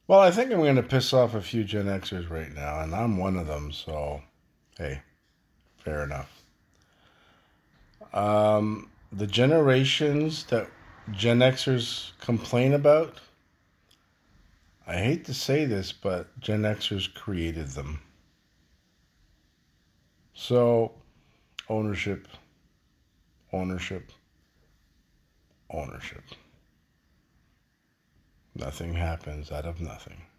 Well, I think I'm going to piss off a few Gen Xers right now, and I'm one of them, so hey, fair enough. The generations that Gen Xers complain about, I hate to say this, but Gen Xers created them. So, ownership, ownership, ownership. Nothing happens out of nothing.